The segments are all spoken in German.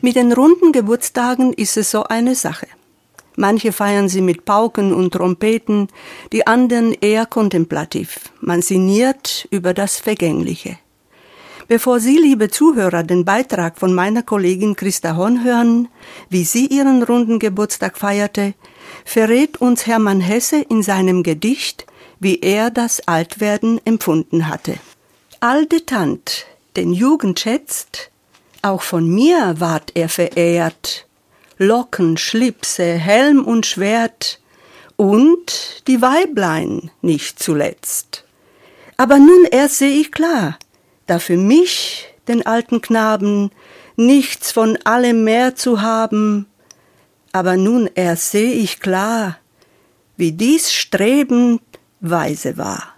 Mit den runden Geburtstagen ist es so eine Sache. Manche feiern sie mit Pauken und Trompeten, die anderen eher kontemplativ. Man sinniert über das Vergängliche. Bevor Sie, liebe Zuhörer, den Beitrag von meiner Kollegin Christa Horn hören, wie sie ihren runden Geburtstag feierte, verrät uns Hermann Hesse in seinem Gedicht, wie er das Altwerden empfunden hatte. Alte Tant, den Jugend schätzt, auch von mir ward er verehrt, Locken, Schlipse, Helm und Schwert und die Weiblein nicht zuletzt. Aber nun erst seh ich klar, da für mich, den alten Knaben, nichts von allem mehr zu haben, aber nun erst seh ich klar, wie dies Streben weise war.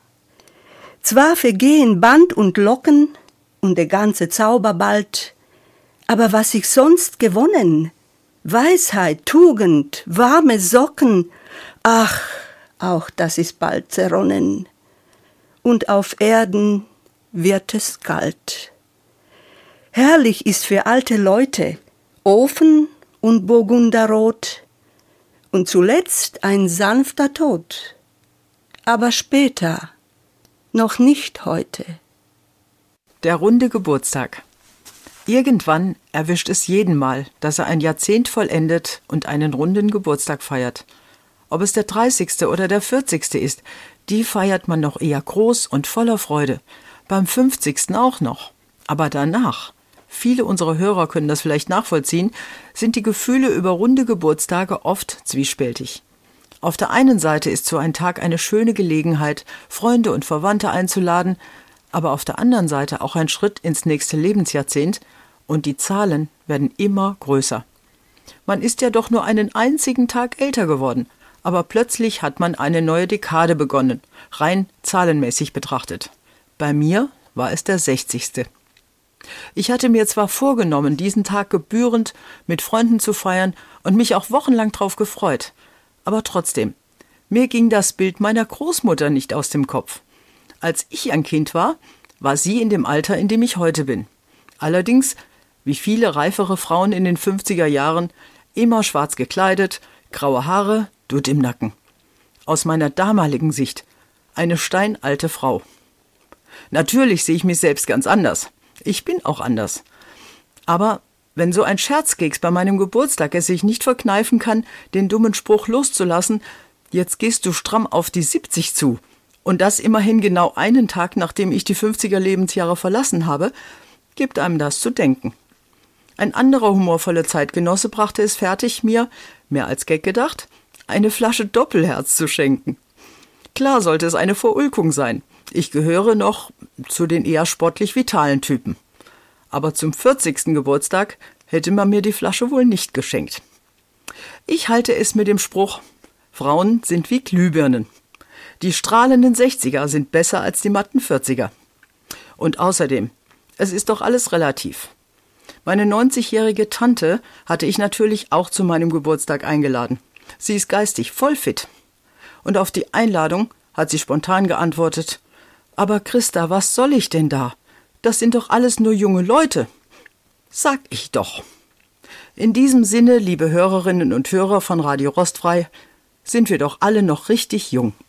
Zwar vergehen Band und Locken und der ganze Zauber bald, aber was ich sonst gewonnen, Weisheit, Tugend, warme Socken, ach, auch das ist bald zerronnen. Und auf Erden wird es kalt. Herrlich ist für alte Leute Ofen und Burgunderrot und zuletzt ein sanfter Tod. Aber später, noch nicht heute. Der runde Geburtstag. Irgendwann erwischt es jeden Mal, dass er ein Jahrzehnt vollendet und einen runden Geburtstag feiert. Ob es der 30. oder der 40. ist, die feiert man noch eher groß und voller Freude. Beim 50. auch noch. Aber danach, viele unserer Hörer können das vielleicht nachvollziehen, sind die Gefühle über runde Geburtstage oft zwiespältig. Auf der einen Seite ist so ein Tag eine schöne Gelegenheit, Freunde und Verwandte einzuladen, aber auf der anderen Seite auch ein Schritt ins nächste Lebensjahrzehnt und die Zahlen werden immer größer. Man ist ja doch nur einen einzigen Tag älter geworden, aber plötzlich hat man eine neue Dekade begonnen, rein zahlenmäßig betrachtet. Bei mir war es der 60. Ich hatte mir zwar vorgenommen, diesen Tag gebührend mit Freunden zu feiern und mich auch wochenlang drauf gefreut, aber trotzdem, mir ging das Bild meiner Großmutter nicht aus dem Kopf. Als ich ein Kind war, war sie in dem Alter, in dem ich heute bin. Allerdings, wie viele reifere Frauen in den 50er Jahren, immer schwarz gekleidet, graue Haare, Dutt im Nacken. Aus meiner damaligen Sicht eine steinalte Frau. Natürlich sehe ich mich selbst ganz anders. Ich bin auch anders. Aber wenn so ein Scherzkeks bei meinem Geburtstag es sich nicht verkneifen kann, den dummen Spruch loszulassen, jetzt gehst du stramm auf die 70 zu, und das immerhin genau einen Tag, nachdem ich die 50er Lebensjahre verlassen habe, gibt einem das zu denken. Ein anderer humorvoller Zeitgenosse brachte es fertig, mir, mehr als Gag gedacht, eine Flasche Doppelherz zu schenken. Klar sollte es eine Verulkung sein. Ich gehöre noch zu den eher sportlich vitalen Typen. Aber zum 40. Geburtstag hätte man mir die Flasche wohl nicht geschenkt. Ich halte es mit dem Spruch, Frauen sind wie Glühbirnen. Die strahlenden 60er sind besser als die matten 40er. Und außerdem, es ist doch alles relativ. Meine 90-jährige Tante hatte ich natürlich auch zu meinem Geburtstag eingeladen. Sie ist geistig voll fit. Und auf die Einladung hat sie spontan geantwortet, aber Christa, was soll ich denn da? Das sind doch alles nur junge Leute. Sag ich doch. In diesem Sinne, liebe Hörerinnen und Hörer von Radio Rostfrei, sind wir doch alle noch richtig jung.